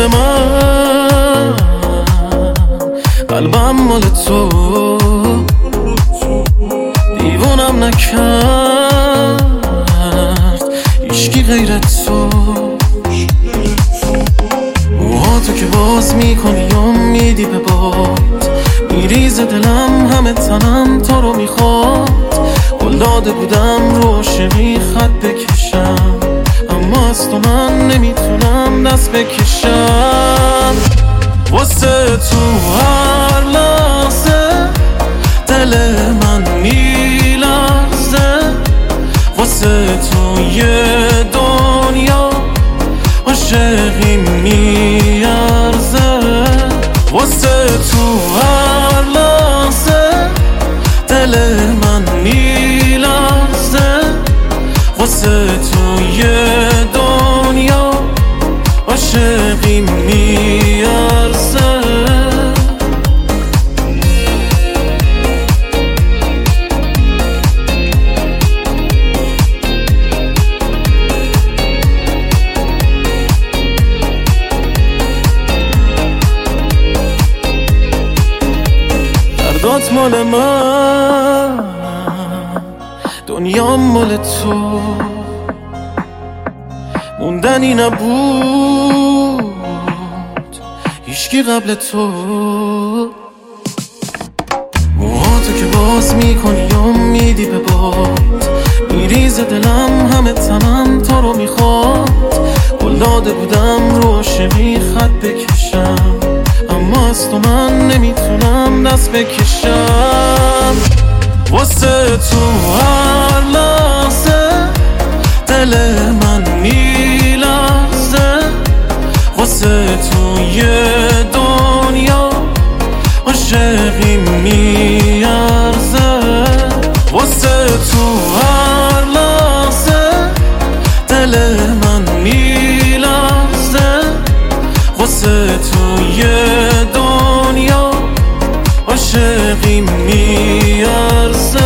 مال من، قلبم مال تو، دیوونم نکرد هیچکی غیر تو. موهاتو که باز میکنی و میدی به باد، میریزه دلم همه تنم تو رو میخواد. قول داده بودم رو عاشقی خط بکشم، اما از تو من نمیتونم دست بکشم. واسه تو هر لحظه دل من میلرزه، واسه تو یه دنیا عاشقی میارزه. واسه تو هر لحظه دل من میلرزه، واسه تو یه دنیا عاشقی میارزه. دردات مال من، دنیا مال تو، موندنی نبود هیچکی قبل تو. موهاتو که باز میکنی و میدی به باد، میریزه دلم همه تنم تو رو میخواد. قول داده بودم رو عاشقی خط بکشم، اما از تو من نمیتونم دست بکشم. واسه تو هر لحظه دل من میلرزه، واسه تو یه دنیا عاشقی میارزه. واسه تو هر لحظه دل من میلرزه، واسه تو یه دنیا عاشقی میارزه.